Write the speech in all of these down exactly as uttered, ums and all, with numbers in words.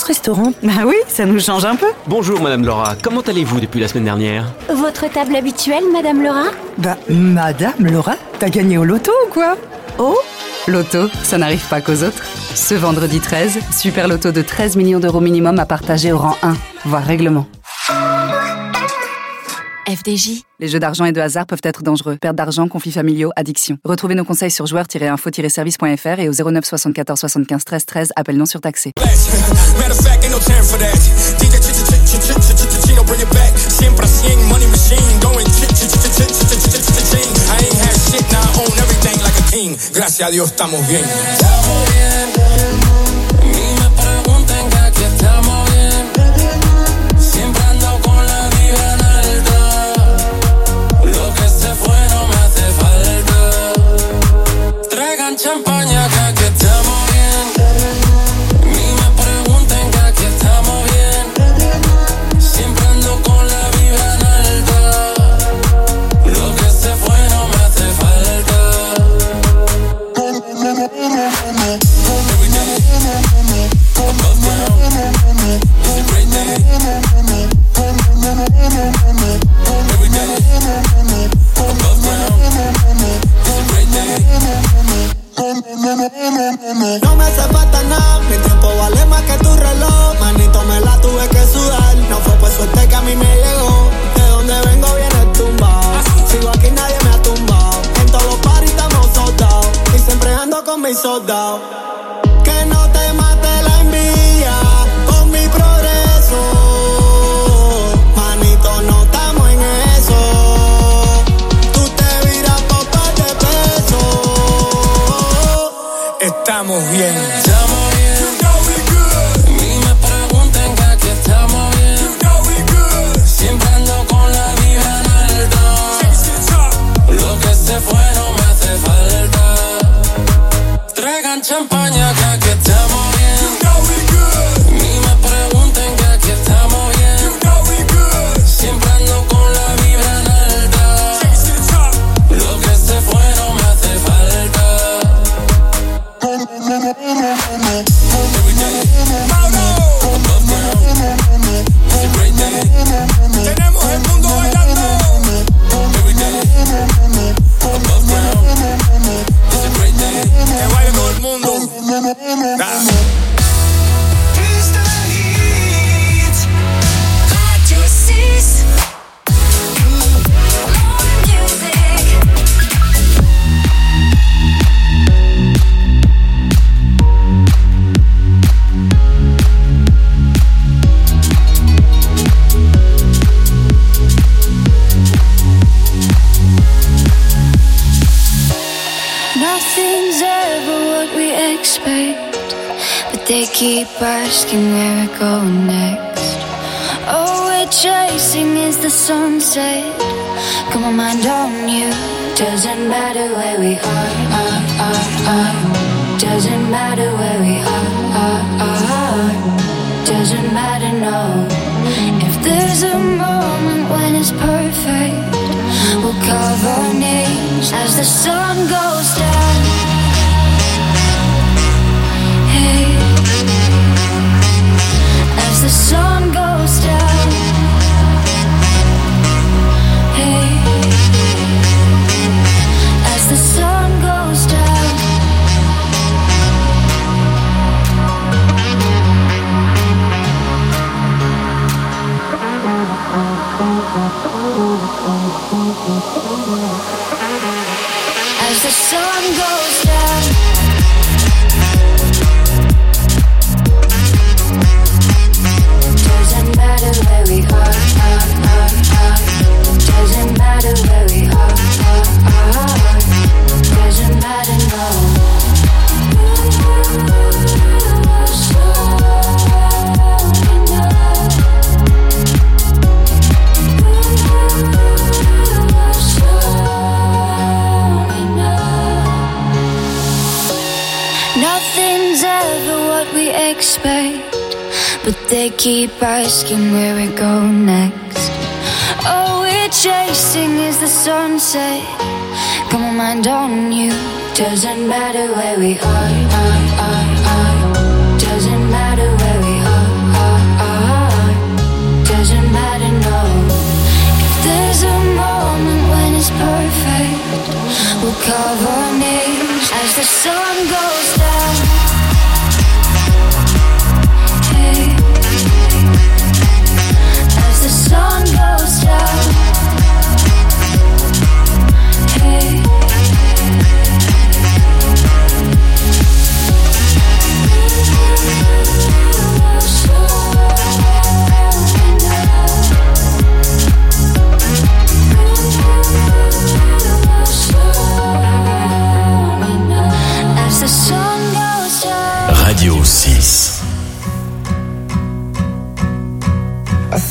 restaurant? Bah oui, ça nous change un peu. Bonjour Madame Laura, comment allez-vous depuis la semaine dernière? Votre table habituelle, Madame Laura? Bah, Madame Laura, t'as gagné au loto ou quoi? Oh, Loto, ça n'arrive pas qu'aux autres. Ce vendredi treize, super loto de treize millions d'euros minimum à partager au rang un, voire règlement. F D J. Les jeux d'argent et de hasard peuvent être dangereux. Perte d'argent, conflits familiaux, addiction. Retrouvez nos conseils sur joueurs tiret info tiret service point f r et au zéro neuf soixante-quatorze soixante-quinze treize treize, appel non surtaxé. Gracias a Dios estamos bien. Champaña, que aquí estamos bien. Ni me pregunten que aquí estamos bien. Siempre ando con la vibra en alta. Lo que se fue no me hace falta. Every day, above ground. It's a great day. Every day, above ground. It's a great day. No me hace falta nada, mi tiempo vale más que tu reloj. Manito, me la tuve que sudar. No fue por suerte que a mí me llegó. De donde vengo viene tumbado. Sigo aquí, nadie me ha tumbado. En todos los parties estamos soldados. Y siempre ando con mis soldados. Que no te mate la envidia con mi progreso. Manito, no estamos en eso. Tú te viras por par de pesos. Estamos bien. Estamos bien. You know we good. Ni me pregunten que aquí estamos bien. You know we good. Siempre ando con la vibra en alta. Lo que se fue no me hace falta. Traigan champaña que aquí estamos bien. You know we good. Ni me pregunten que aquí estamos bien. You know we good. Siempre ando con la vibra en alta. Lo que se fue no me hace falta. Every day, above ground. It's a great day. Tenemos el mundo bailando. Every day, above ground. It's a great day. Que baile todo el mundo. Nah. Nothing's ever what we expect, but they keep asking where we're going next. All we're chasing is the sunset. Got my mind on you. Doesn't matter where we are, are, are, are. Doesn't matter where we are, are, are. Doesn't matter, no. If there's a moment when it's perfect, we'll carve our names as the sun goes down. Hey, as the sun goes down. Hey, as the sun goes down. As the sun goes down. Doesn't matter where we are, are, are, are. Doesn't matter where we are, are, are. Doesn't matter, no. Nothing's ever what we expect, but they keep asking where we go next. All we're chasing is the sunset. Got my mind on you. Doesn't matter where we are, are, are, are. Doesn't matter where we are.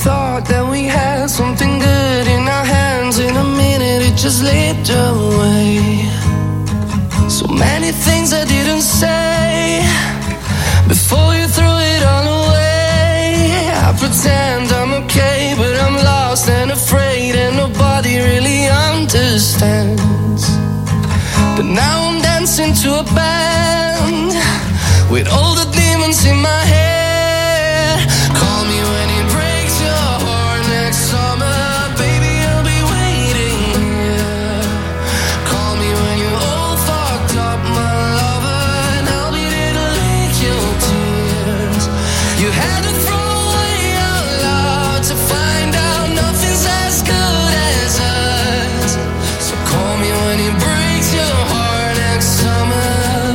thought that we had something good in our hands. In a minute it just slipped away. So many things I didn't say before you threw it all away. I pretend I'm okay, but I'm lost and afraid, and nobody really understands. But now I'm dancing to a band with all the demons in my head. Call me when it breaks your heart next summer, baby, I'll be waiting here. Call me when you're all fucked up, my lover, and I'll be there to lick your tears. You had to throw away our love to find out nothing's as good as us. So call me when it breaks your heart next summer.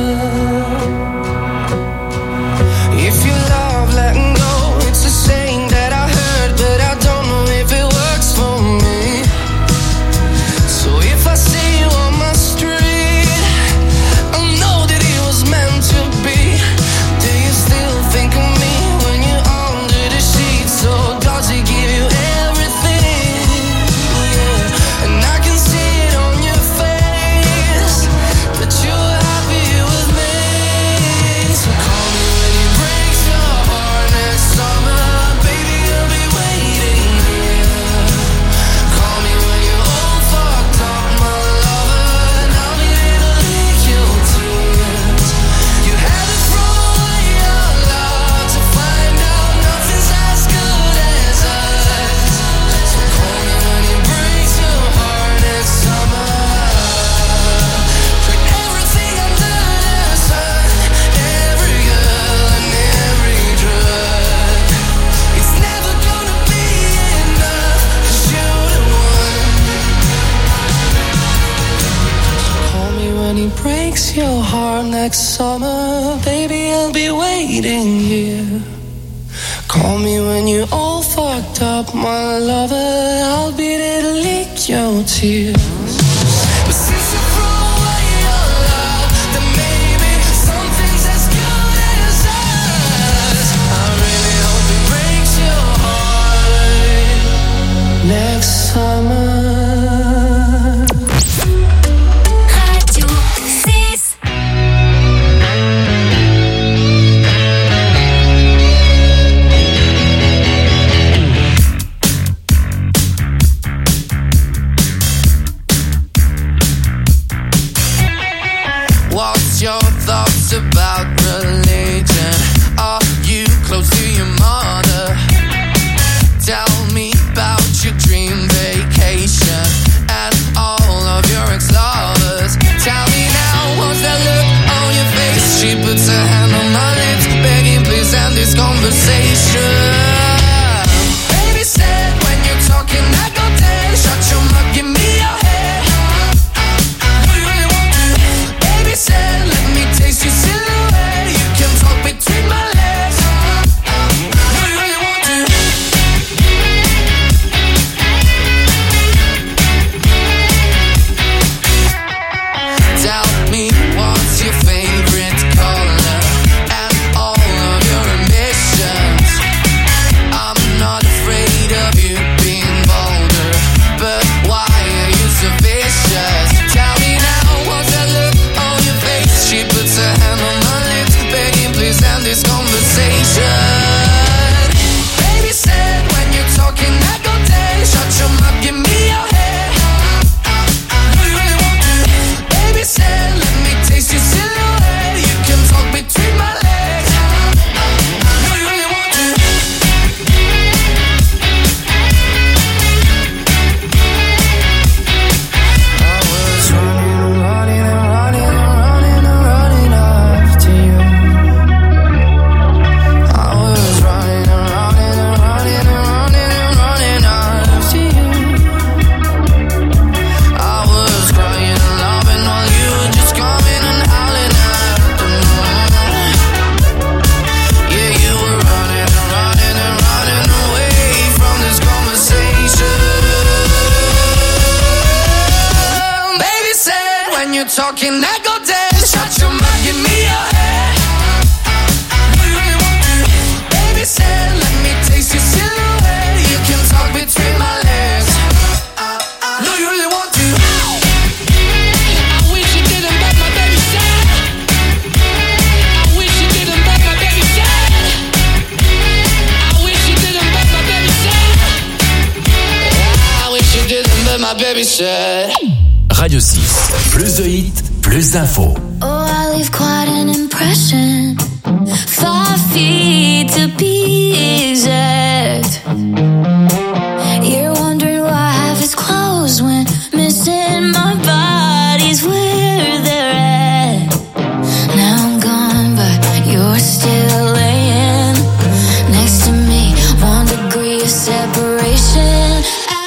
If you love letting go, it's a saying that I heard, but I don't know if it works for me. So if I see you on my street, I know that it was meant to be. Do you still think of me when you're under the sheets? Or does it give you everything? Yeah. And I can see it on your face that you're happy with me. So call me when it breaks your heart next summer, baby, I'll be waiting here. Call me when you're all fucked up, my lover, and I'll be there to lick your tears. You had to throw away your love to find out nothing's as good as us. So call me when it breaks your heart next summer. Put everything under the sun, every girl and every drug. It's never gonna be enough, 'cause you're the one. So call me when it breaks your heart next summer, baby, I'll be waiting here. Call me when you're all fucked up, my lover, I'll be there to lick your tears. But since you threw away your love, then maybe something's as good as us. I really hope it breaks your heart next summer. Radio six. What's your thoughts about religion? Are you close to your mother? Tell me about your dream vacation and all of your ex-lovers. Tell me now, what's that look on your face? She puts her hand on my lips, begging please end this conversation. Baby said when you're talking I go dead. Shut your mouth, give me your head. Do you really want to? Baby said let me taste your silhouette. You can talk between my legs. Do you really want to? Tell me what's your favorite color and all of your ambitions. I'm not afraid of you being bolder, but why are you so vicious? Tell me now, what's that look on your face? She puts her hand on my lips, begging please end this conversation. Baby said when you're talking I go dead. Shut your mouth, give me your head. Do you really want to? Baby said let me taste your silhouette. You can talk between my legs. Do you really want to? I was running and running and running and running and running after you. I was running and running and running and running and running after you. I was crying and loving while you were just coming and howling at the moon. Yeah, you were running and running and running away from this conversation. Baby said when you're talking I go dead. Shut your mouth, give me your head. Do you really want to? Baby said let me taste your silhouette. You can baby said. Radio six, plus de hits, plus d'infos. Oh, I leave quite an impression. Five feet to be exact. You're wondering why I have his clothes when missing my body's where they're at. Now I'm gone, but you're still laying next to me. One degree of separation.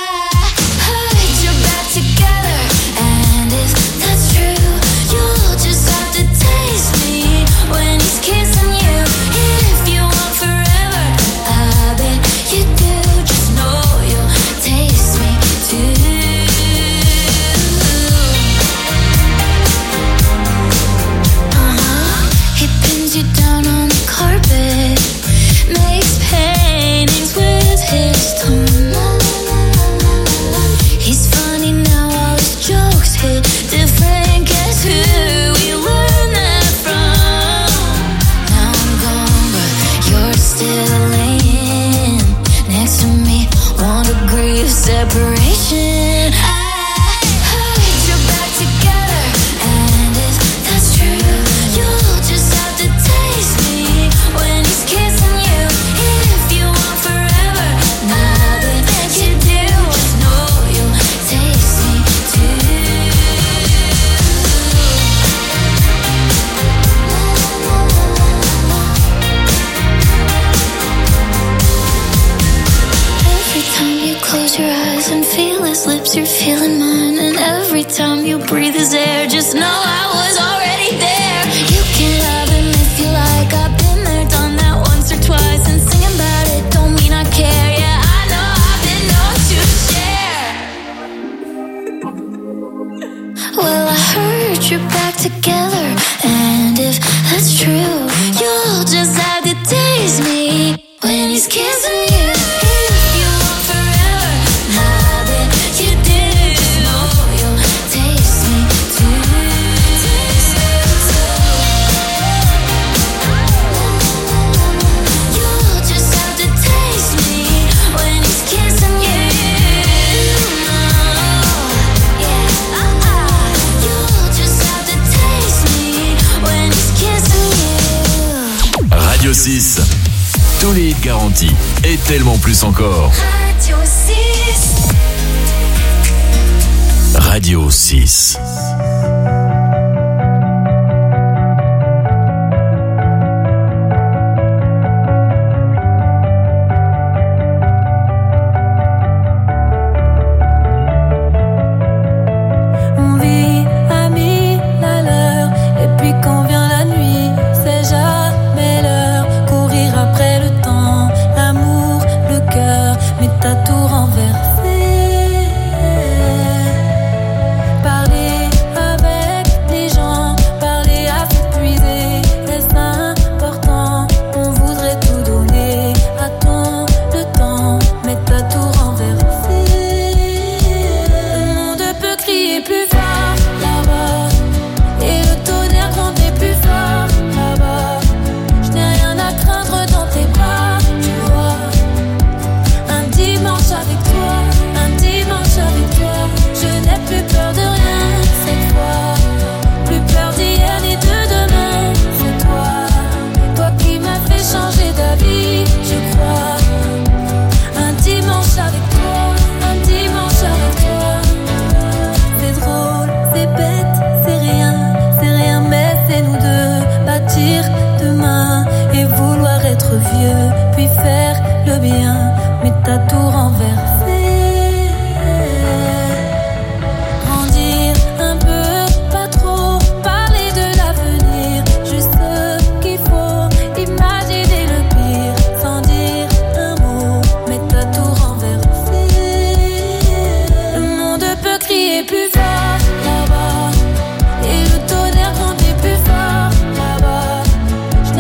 Separation. I heard you're back together, and if that's true, you'll just have to taste me when he's kissing you. If you want forever, now that you do, just know you'll taste me too. Every time you close your eyes and feel his lips, you're feeling mine. And every time you breathe his air, just know I was already there. You can love him if you like. I've been there, done that once or twice. And singing about it don't mean I care. Yeah, I know I've been known to share. Well, I heard you're back together, and if that's true, you'll just have to taste me when he's kissing you. Radio six, tous les hits garantis et tellement plus encore. Radio six. Radio six.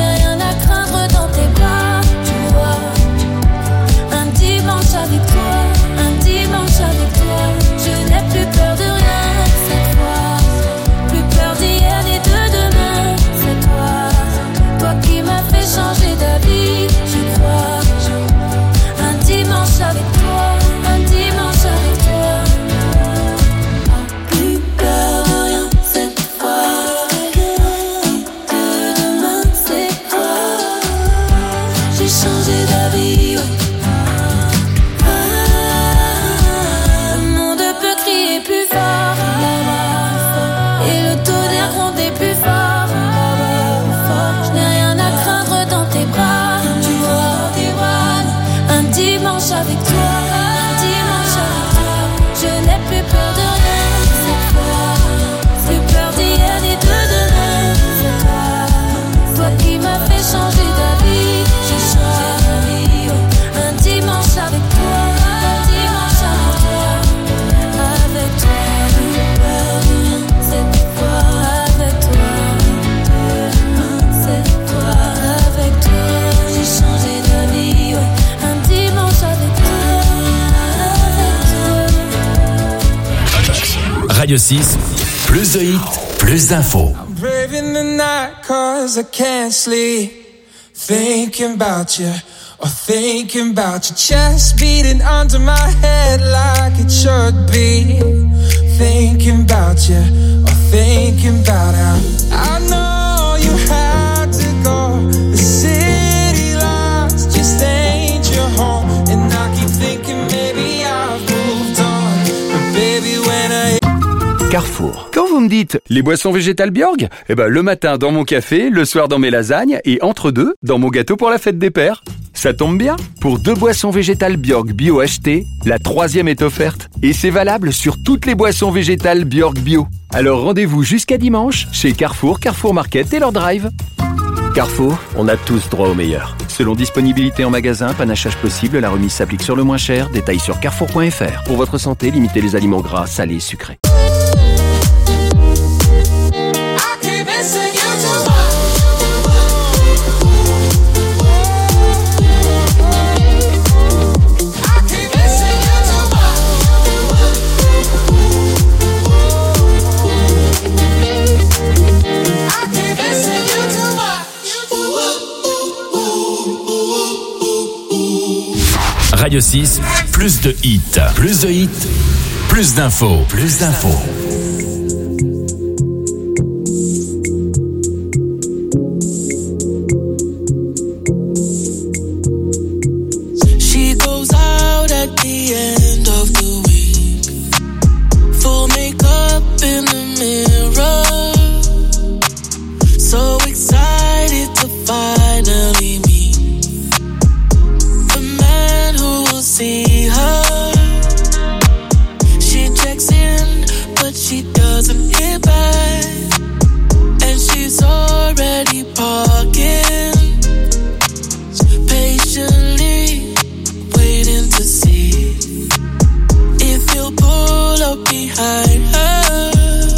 Avec toi changé d'avis, ouais. Le monde peut crier plus fort, et le tonnerre gronder plus fort. Je n'ai rien à craindre dans tes bras, tu vois, tes bras. Un dimanche avec toi, un dimanche avec toi. Je n'ai plus peur de rien cette fois, plus peur d'hier ni de demain. C'est toi, toi qui m'as fait changer d'avis. J'ai changé d'avis, ouais. Un dimanche avec toi, un dimanche avec toi. Avec toi, plus peur de rien cette fois. Avec toi, cette fois. Avec toi, j'ai changé d'avis, ouais. Un dimanche avec toi, avec toi. Radio six, plus de hits, plus d'infos. I'm braving the night cause I can't sleep, thinking about you, or thinking about your chest beating under my head like it should be. Thinking about you, or thinking about how I know you had to go. The city lights just ain't your home, and I keep thinking maybe I've moved on, but baby when I Carrefour. Quand vous me dites les boissons végétales Bjorg, eh ben le matin dans mon café, le soir dans mes lasagnes et entre deux dans mon gâteau pour la fête des pères. Ça tombe bien, pour deux boissons végétales Bjorg Bio achetées, la troisième est offerte et c'est valable sur toutes les boissons végétales Bjorg Bio. Alors rendez-vous jusqu'à dimanche chez Carrefour, Carrefour Market et leur drive. Carrefour, on a tous droit au meilleur. Selon disponibilité en magasin, panachage possible, la remise s'applique sur le moins cher. Détails sur carrefour point f r. Pour votre santé, limitez les aliments gras, salés, sucrés. Radio six, plus de hits, plus de hits, plus d'infos, plus d'infos. She goes out at the end of the week, full makeup in the mirror, so excited to finally meet the man who will see her. She checks in, but she doesn't hear back, and she's already parking, patiently waiting to see if he'll pull up behind her.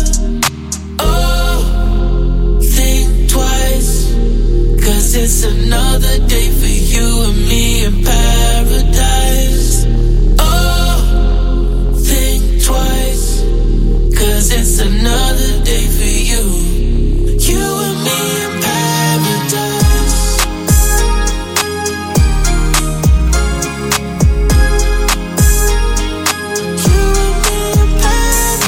Oh, think twice, cause it's another day for you and me in paradise. Oh, think twice, cause it's another day for you, you and me in paradise. You and me in paradise.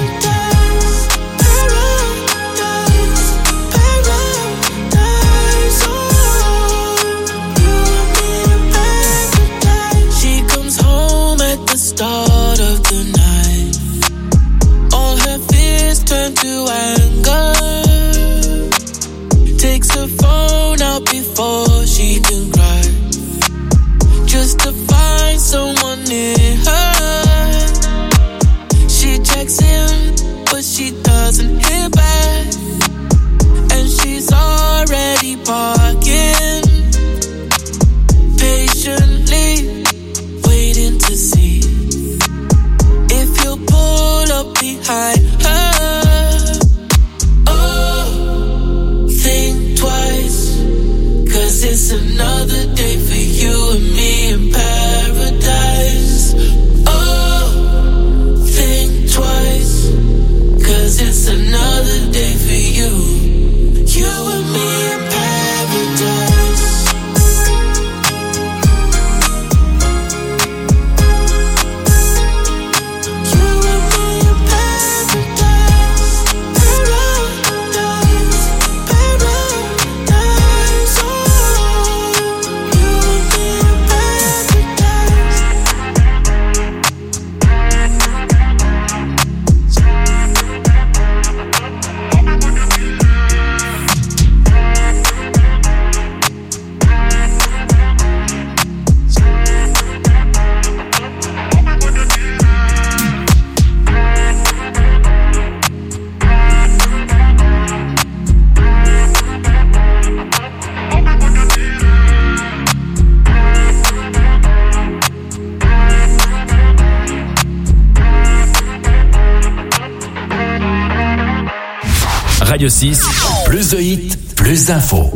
Radio six, plus de hits, plus d'infos.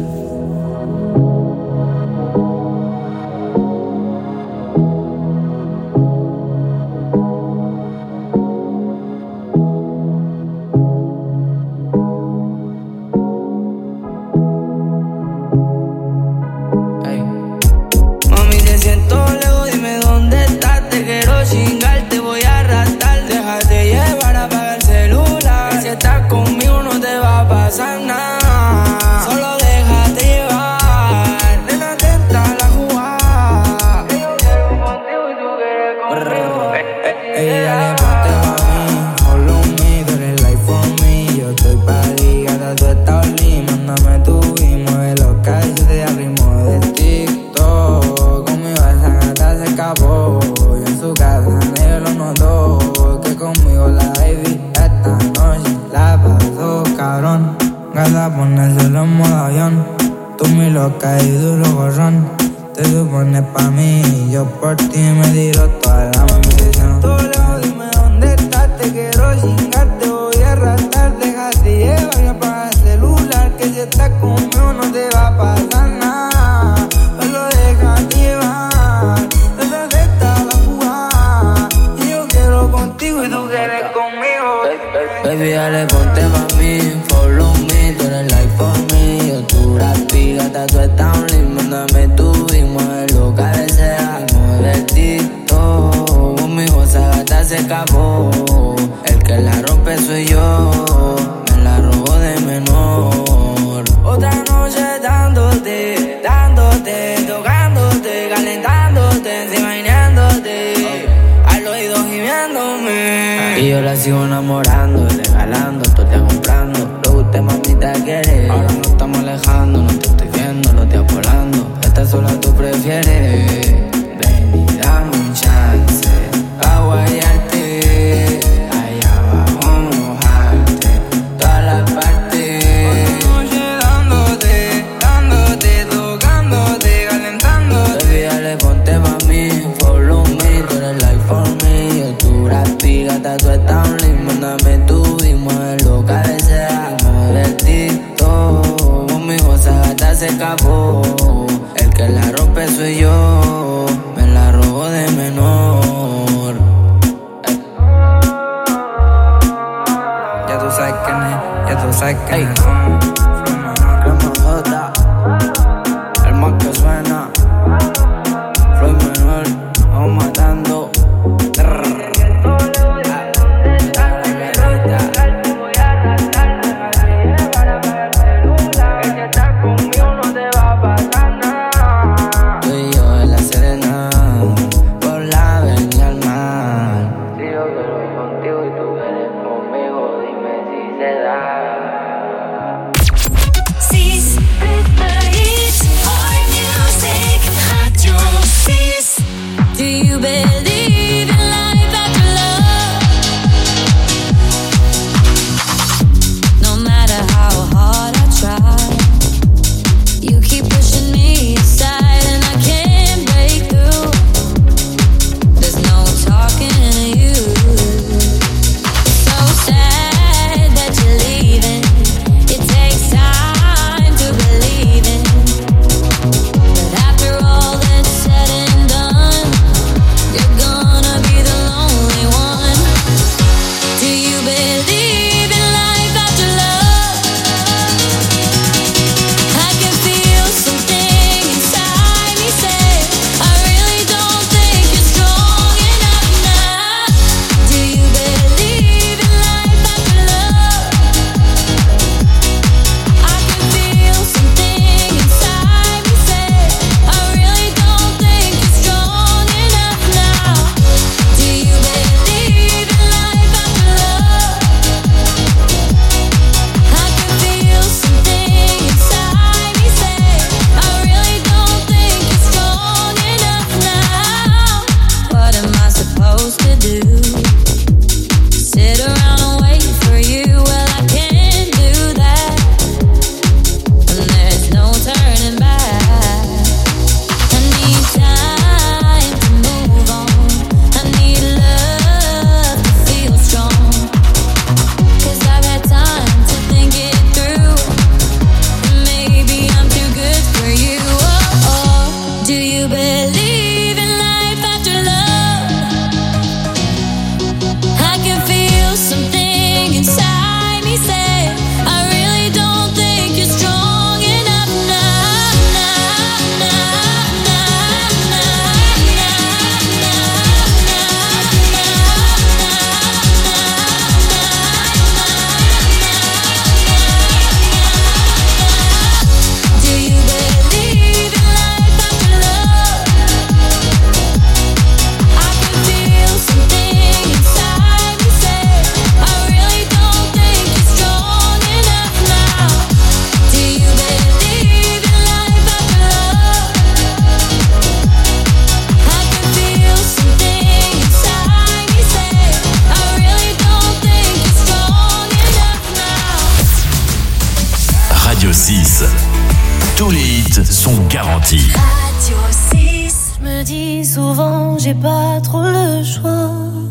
ressenti. Radio six. Je me dis souvent, j'ai pas trop le choix.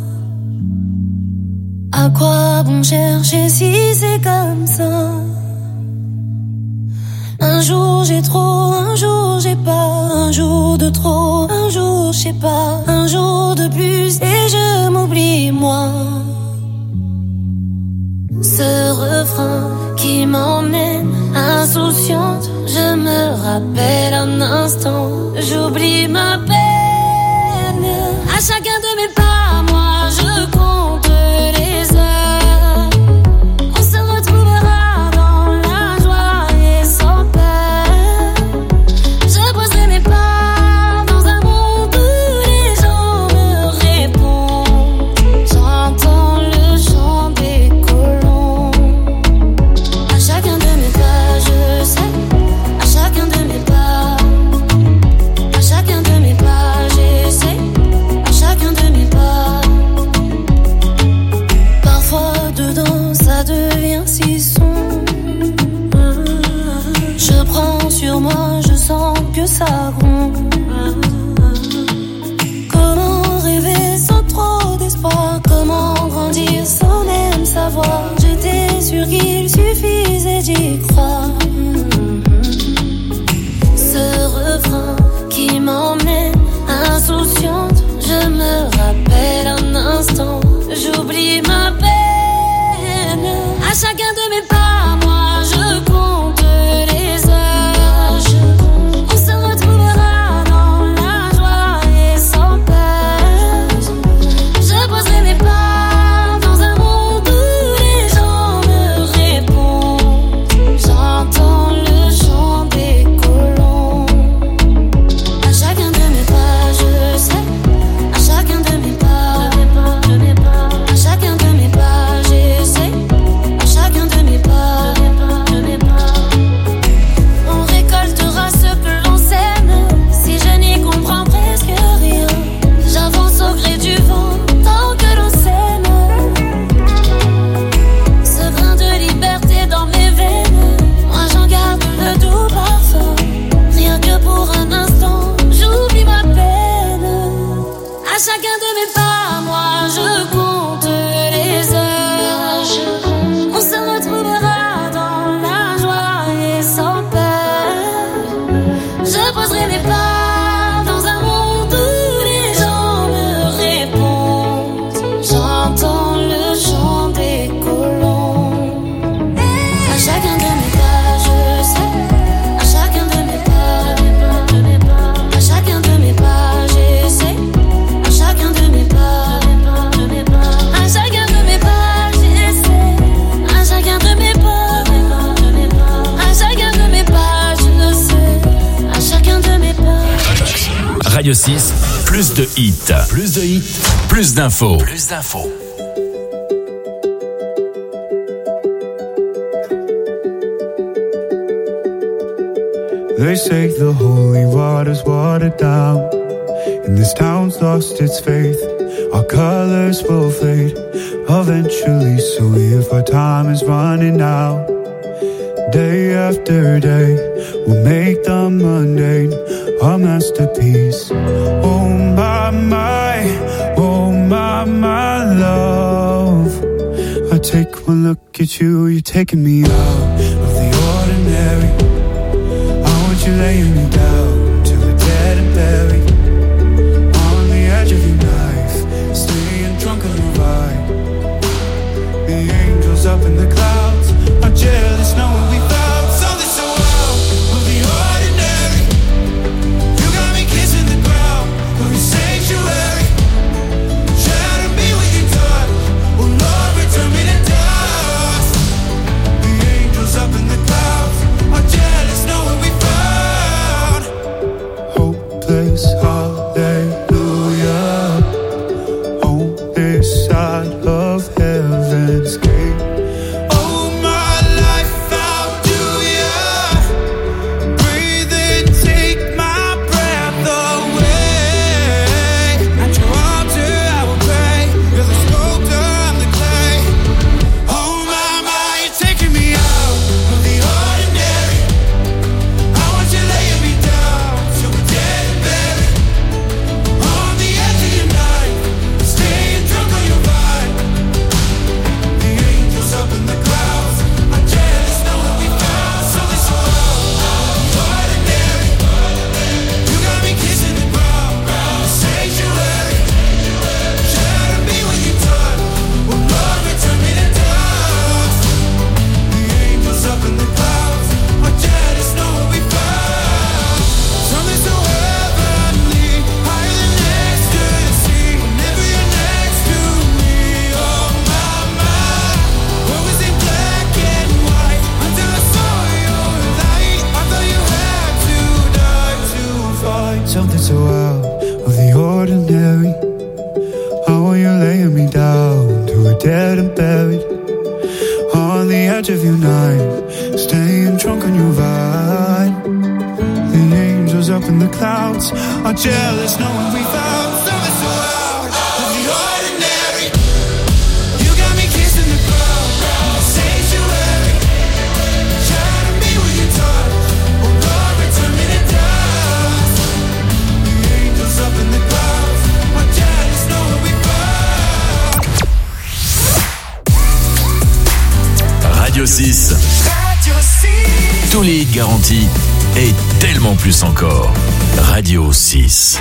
À quoi bon chercher si c'est comme ça? Un jour j'ai trop, un jour j'ai pas, un jour de trop, un jour je sais pas, un jour de plus et je m'oublie moi. Ce refrain qui m'emmène insouciante, je me rappelle un instant, j'oublie ma peine. À chacun de mes pas, moi je compte les heures. On se retrouvera dans la joie et sans peur. Je poserai mes pas dans un monde où les gens me répondent. J'entends le chant des colons. À chacun de mes pas, je sais. À chacun de mes pas, à chacun de mes pas, j'essaie. À chacun de mes pas. Parfois dedans ça devient si sombre. Je prends sur moi, je sens que ça gronde. Comment rêver sans trop d'espoir? Comment grandir sans même savoir? J'étais sûre qu'il suffisait d'y croire. Ce refrain qui m'emmène insouciante, je me rappelle un instant, j'oublie ma peine. À chacun de mes pas, moi je compte les heures. On se retrouvera dans la joie et sans peur. Je poserai mes pas dans un monde où les gens me répondent. J'entends le chant des colons. À chacun de mes pas, je sais. À chacun de mes pas, je n'ai pas. À chacun de mes pas, j'essaie. À chacun de mes pas, je n'ai pas. On récoltera ce que l'on sème. Si je n'y comprends presque rien, j'avance au gré du vent tant que l'on s'aime. Ce brin de liberté dans mes veines, moi j'en garde le doux parfum. Rien que pour un instant, j'oublie ma peine. À chacun de mes pas, moi je compte les heures. On se retrouvera dans la joie et sans peur. Je poserai mes pas dans un monde où les gens me répondent. J'entends le chant des colons. À chacun de mes pas, je sais. À chacun de mes pas, à chacun de mes pas, j'essaie. À chacun de mes pas, à chacun de mes pas, j'essaie. À chacun de mes pas, à chacun de mes pas, je sais. À chacun de mes pas. Radio six, plus de hits. Plus de hits, plus d'infos. Plus d'infos. They say the holy water's watered down, and this town's lost its faith. Our colors will fade eventually, so if our time is running out, day after day, we'll make the mundane our masterpiece. Oh my, my, oh my, my love. I take one look at you, you're taking me out of the ordinary. You're laying me down till we're dead and buried on the edge of your knife, staying drunk on the ride. The angels up in the clouds are jealous knowing we found something so wild of the ordinary. You got me kissing the ground of your sanctuary. Shatter me with your touch, oh Lord, return me to dust. The angels up in the clouds are jealous knowing we found six. Radio six. Tous les hits garantis et tellement plus encore. Radio six.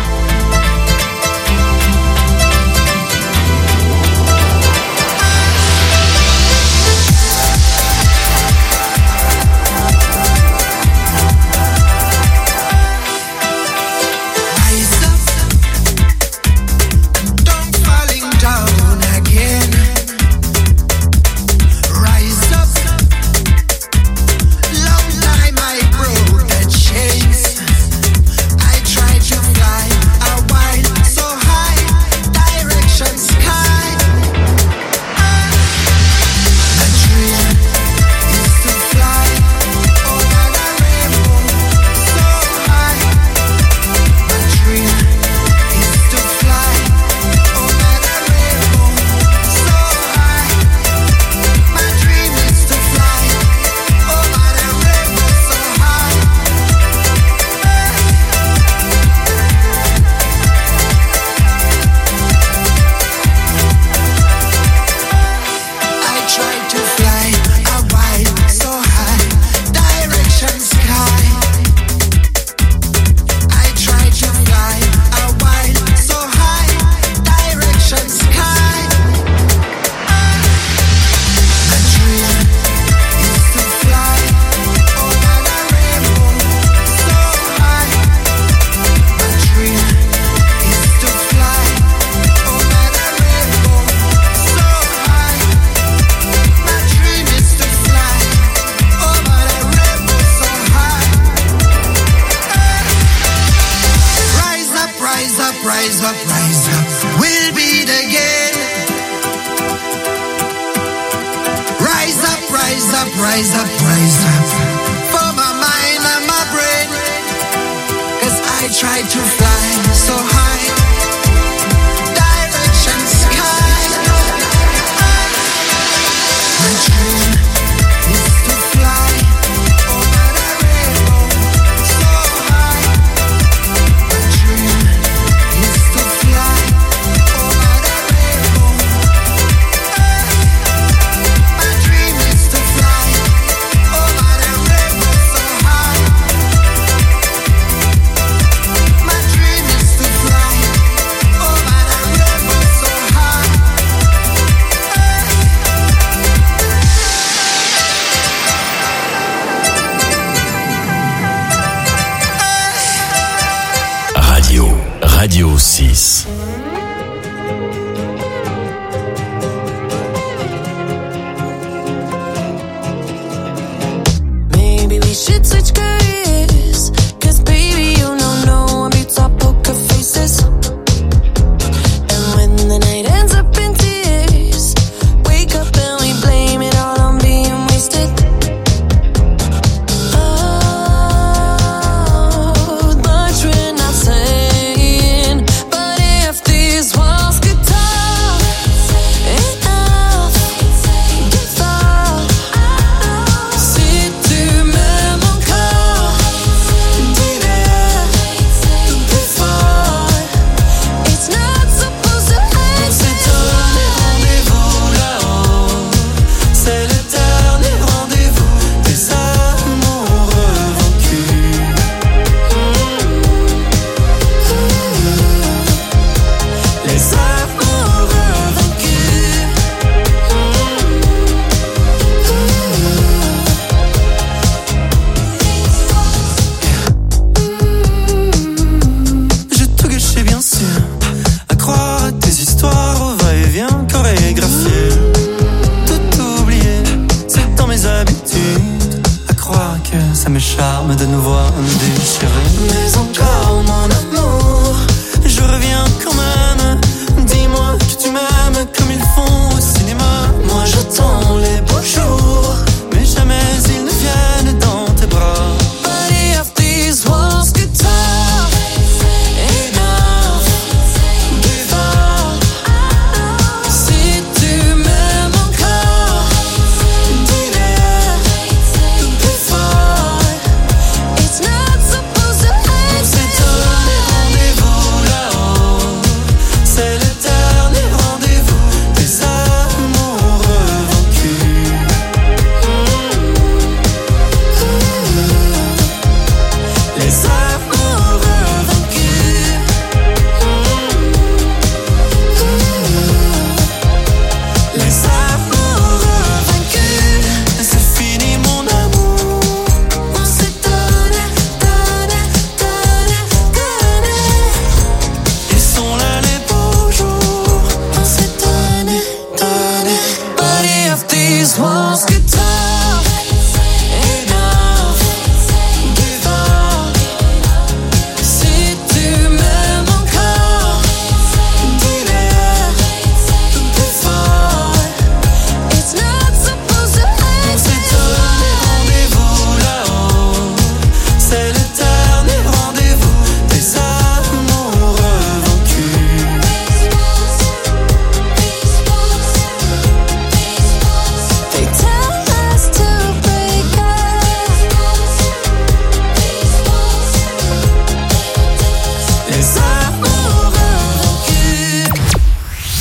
Radio six. Maybe we should switch careers, 'cause baby you know no one beats our poker faces. And when the night ends up in tears, wake up and we blame it all on being wasted. Oh, but we're not saying, but if the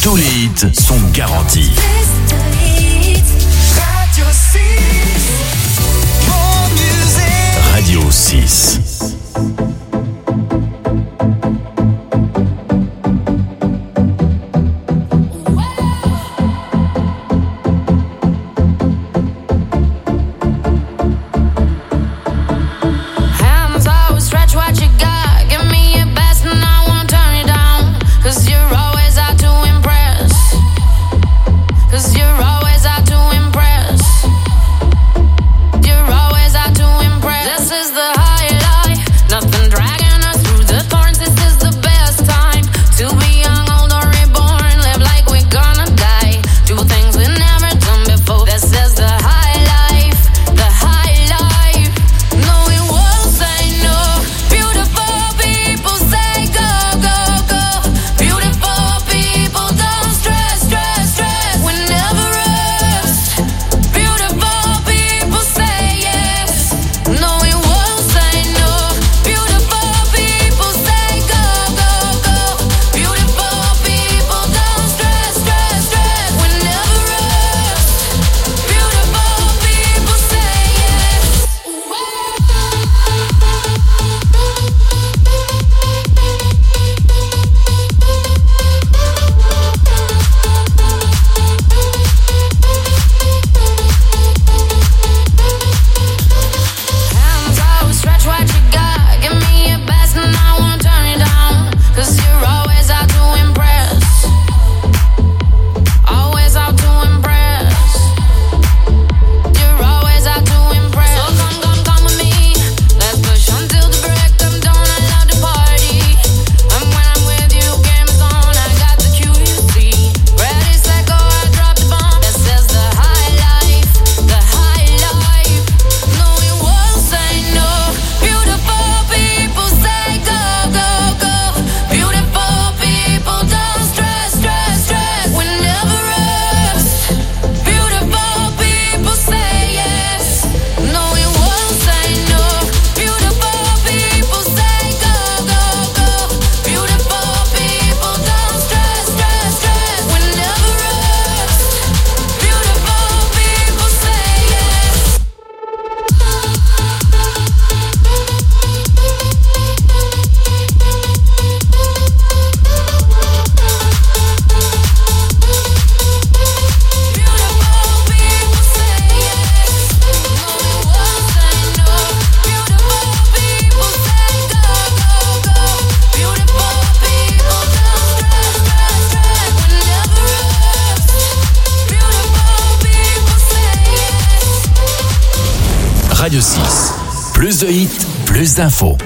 tous les hits sont garantis. Radio six. More music. Radio six. Radio six. Plus de hits, plus d'infos.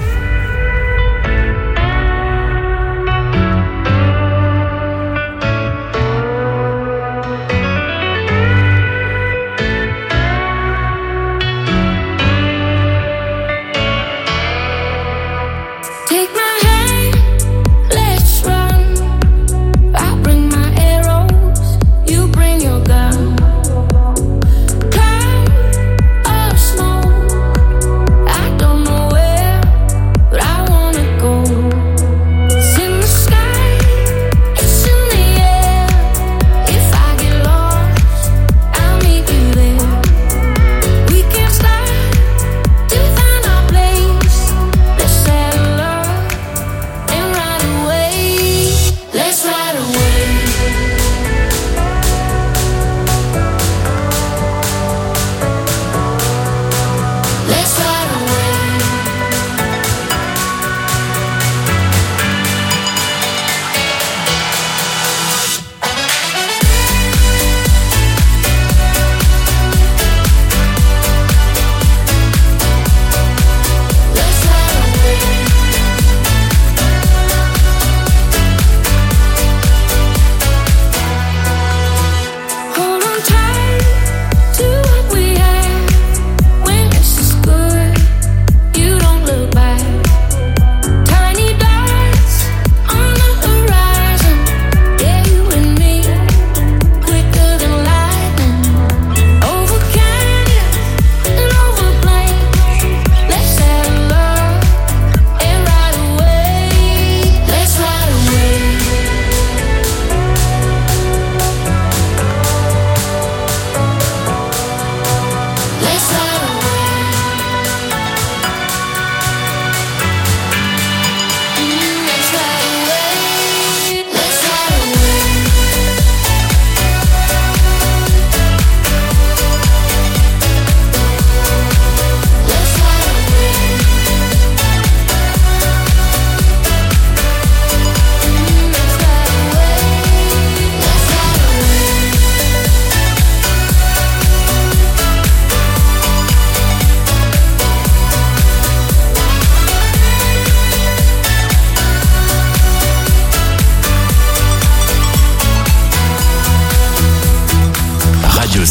Cloud of snow, I don't know where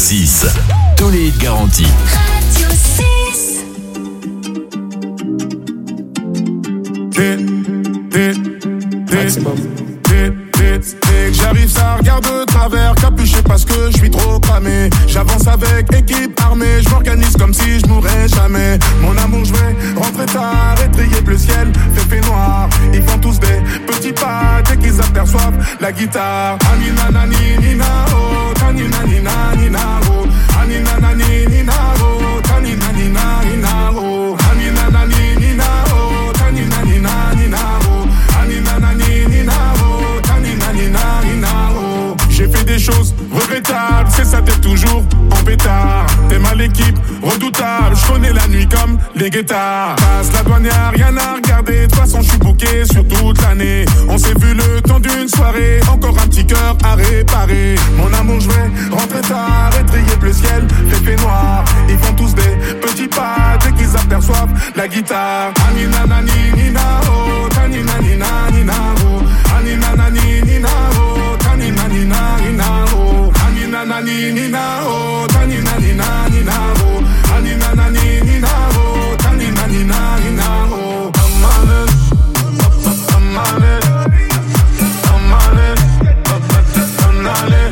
six. Tous les hits garantis. Radio six. Hit, hit, hit, hit, hit, hit. J'arrive, ça regarde de travers, capuché parce que je suis trop cramé. J'avance avec équipe armée, je m'organise comme si je mourrais jamais. Mon amour, je vais rentrer tard, étrier le ciel, fait fait noir. Ils font tous des petits pas dès qu'ils aperçoivent la guitare. Anina nani nina oh, tanina nina nina oh, anina nani nina oh, tanina nina nina oh, anina nani nina oh, tanina nina nina oh, anina nani nina oh, tanina nina nina oh. J'ai fait des choses regrettables, c'est ça t'es toujours en pétard. T'es mal l'équipe, redoutable, je connais la nuit comme les guettards. Passe la douane, y'a rien à regarder, de toute façon je suis booké sur toute l'année. On s'est vu le temps d'une soirée, encore un petit cœur à réparer. Mon amour, je vais rentrer tard, étrier le ciel, fait fait noir. Ils font tous des petits pas dès qu'ils aperçoivent la guitare. Anina nani nina oh, tanina nina nina oh, anina nani nina oh, tanina nina nina oh, anina nani nina oh, tanina nina nina oh, anina nani nina oh, tanina nina nina oh. I'm on it, I'm on it, I'm on it, I'm on it,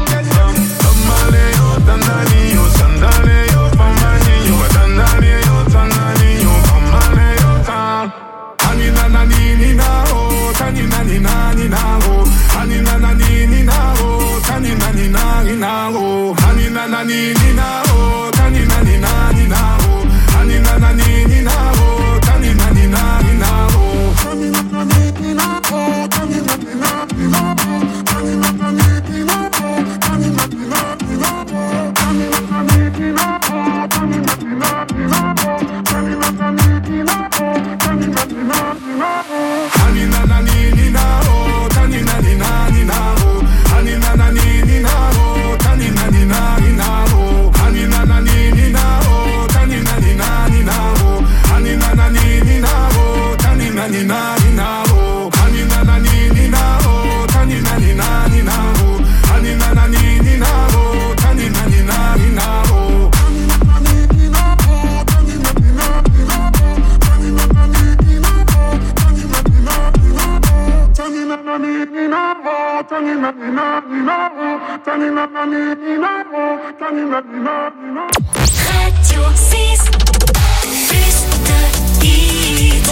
Tamale yo, tanani yo, sandale yo, pamani yo, tanani yo, tanani yo, pamale yo, tan. Anina nani nina oh, tanina nina nina oh, anina nani nina oh, tanina nina nina oh, anina nani nina oh, tanina nina nina oh, anina nani nina oh, tanina nina nina oh, tanina nani nina oh, tanina nina nina oh, tanina nani nina oh, tanina nina nina oh, tanina nani nina oh, tanina nina nina oh, tanina nani nina oh, tanina nina nina oh, anina nani nina oh, tanina nina nina oh, anina nani nina oh, tanina nina nina oh, anina nani nina oh, tanina nina nina oh, anina nani nina oh, tanina nina nina oh, anina nani nina oh, tanina nina nina oh, anina nani nina oh, tanina nina nina oh, anina nani nina oh, tanina nina nina oh, tanina nani nina oh, tanina nina nina oh, tanina nani nina oh, tanina nina nina oh, tanina nani nina oh, tanina nina nina. Radio six. Plus de hits.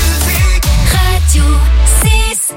Radio six.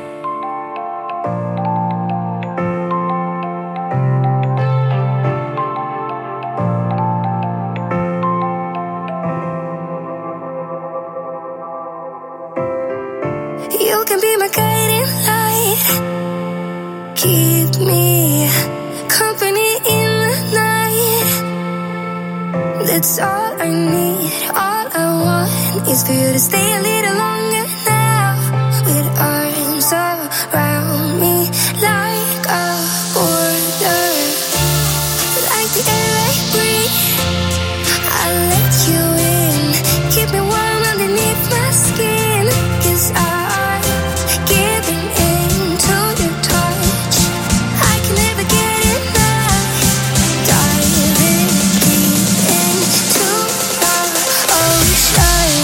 You can be my guiding light, keep me company in the night. That's all I need, all I want is for you to stay a little longer now, with arms around me like a border, like the air I breathe. I'll let you in, keep me warm underneath my skin, 'cause I'm giving in to your touch. I can never get enough, diving deep into the ocean.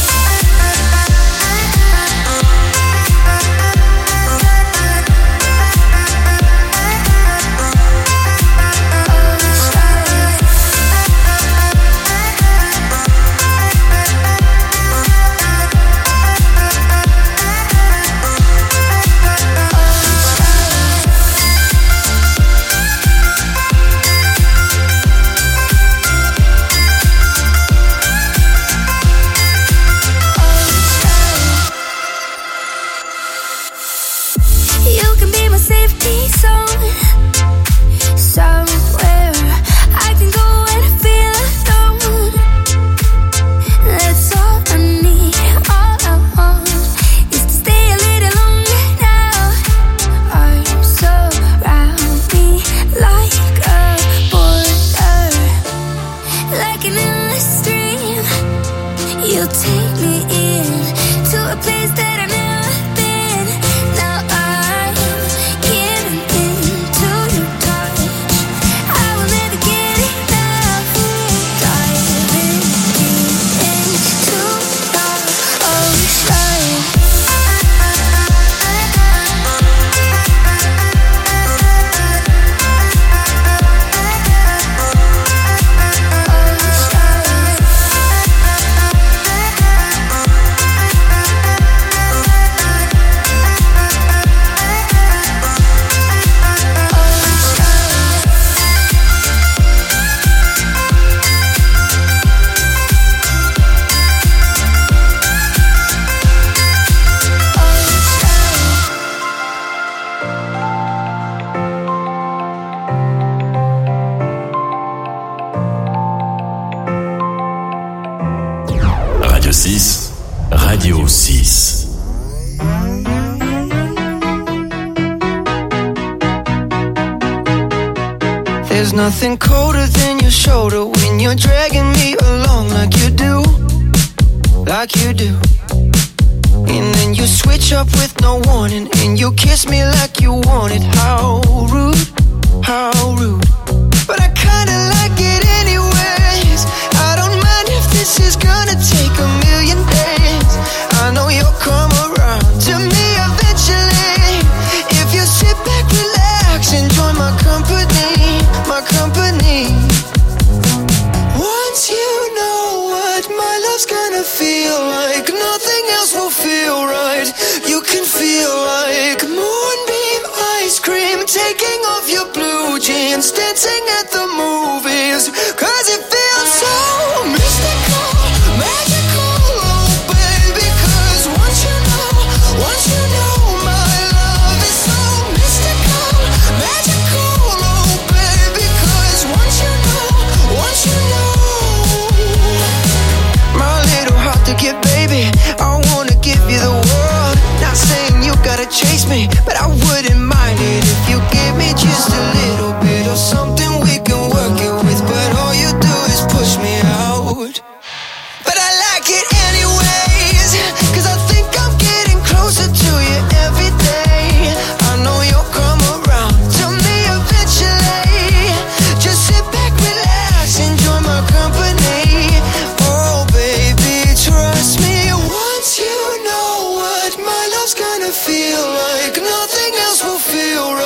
You can be my safety zone, somewhere I can go when I feel alone. That's all I need, all I want is to stay a little longer now. Arms around me like a border, like an endless stream. You take me in to a place that I've never been. Now I'm giving in six, Radio six. There's nothing colder than your shoulder when you're dragging me along like you do, like you do. And then you switch up with no warning and you kiss me like you want it. How rude, how rude. But I kinda like it anyways. I don't mind if this is gonna take a million days. I know you'll come around to me eventually. If you sit back, relax, enjoy my company, my company. Once you know what my love's gonna feel like, nothing else will feel right. You can feel like moonbeam ice cream, taking off your blue jeans, dancing at the movies. Cause it feels so mystical, magical, oh baby. Cause once you know, once you know my love is so mystical, magical, oh baby. Cause once you know, once you know, my little heart to get, baby, I wanna give you the world. Not saying you gotta chase me, but I wouldn't mind it if you give me just a little bit of something we can work it with. But all you do is push me out. But I like it anyways, cause I think I'm getting closer to you every day. I know you'll come around to me eventually. Just sit back, relax, enjoy my company. Oh baby, trust me. Once you know what my love's gonna feel like, nothing else will feel right.